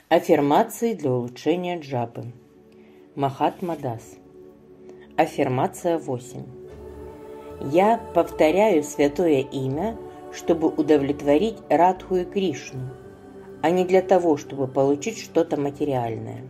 Аффирмации для улучшения джапы. Махатма Дас. Аффирмация 8. Я повторяю святое имя, чтобы удовлетворить Радху и Кришну, а не для того, чтобы получить что-то материальное.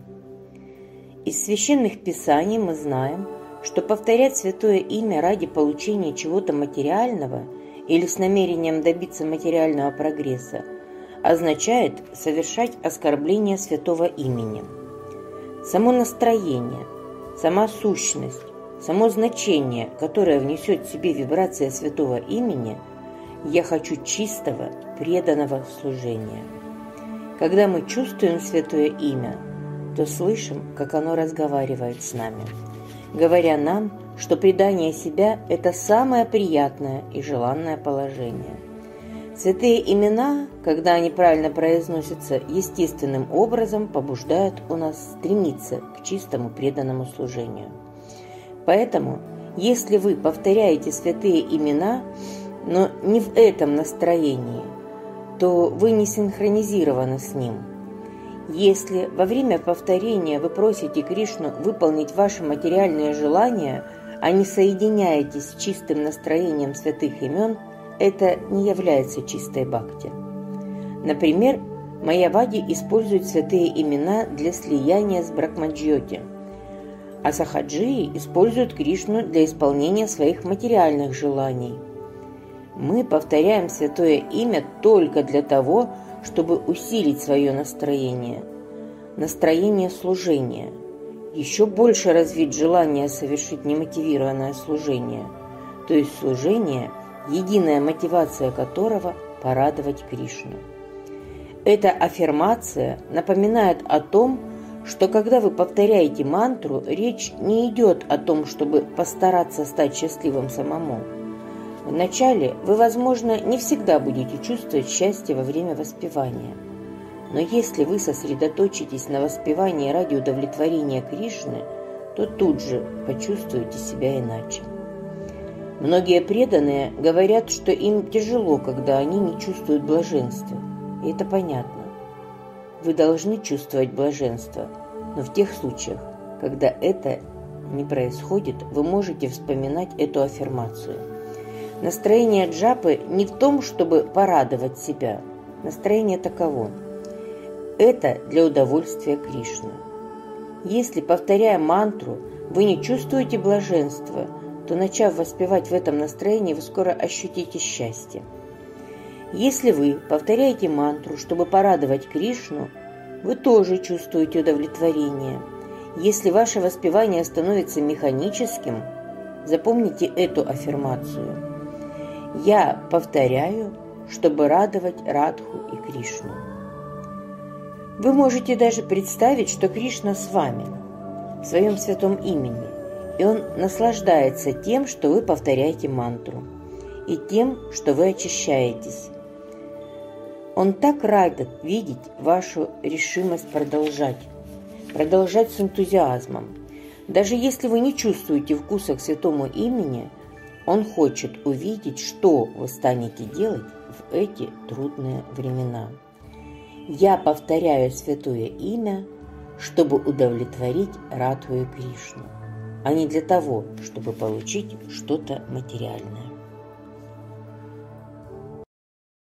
Из священных писаний мы знаем, что повторять святое имя ради получения чего-то материального или с намерением добиться материального прогресса означает совершать оскорбление святого имени. Само настроение, сама сущность, само значение, которое внесет в себе вибрация святого имени, я хочу чистого, преданного служения. Когда мы чувствуем святое имя, то слышим, как оно разговаривает с нами, говоря нам, что предание себя – это самое приятное и желанное положение. Святые имена, когда они правильно произносятся, естественным образом побуждают у нас стремиться к чистому преданному служению. Поэтому, если вы повторяете святые имена, но не в этом настроении, то вы не синхронизированы с ним. Если во время повторения вы просите Кришну выполнить ваши материальные желания, а не соединяетесь с чистым настроением святых имен, это не является чистой бхакти. Например, майявади используют святые имена для слияния с брахмаджьоти, а сахаджии используют Кришну для исполнения своих материальных желаний. Мы повторяем святое имя только для того, чтобы усилить свое настроение служения, еще больше развить желание совершить немотивированное служение, то есть служение, единая мотивация которого – порадовать Кришну. Эта аффирмация напоминает о том, что когда вы повторяете мантру, речь не идет о том, чтобы постараться стать счастливым самому. Вначале вы, возможно, не всегда будете чувствовать счастье во время воспевания. Но если вы сосредоточитесь на воспевании ради удовлетворения Кришны, то тут же почувствуете себя иначе. Многие преданные говорят, что им тяжело, когда они не чувствуют блаженства. И это понятно. Вы должны чувствовать блаженство, но в тех случаях, когда это не происходит, вы можете вспоминать эту аффирмацию. Настроение джапы не в том, чтобы порадовать себя. Настроение таково. Это для удовольствия Кришны. Если, повторяя мантру, вы не чувствуете блаженства, то, начав воспевать в этом настроении, вы скоро ощутите счастье. Если вы повторяете мантру, чтобы порадовать Кришну, вы тоже чувствуете удовлетворение. Если ваше воспевание становится механическим, запомните эту аффирмацию. Я повторяю, чтобы радовать Радху и Кришну. Вы можете даже представить, что Кришна с вами, в своем святом имени, и Он наслаждается тем, что вы повторяете мантру, и тем, что вы очищаетесь. Он так рад видеть вашу решимость продолжать с энтузиазмом. Даже если вы не чувствуете вкуса к святому имени, Он хочет увидеть, что вы станете делать в эти трудные времена. Я повторяю святое имя, чтобы удовлетворить Радху и Кришну, а не для того, чтобы получить что-то материальное.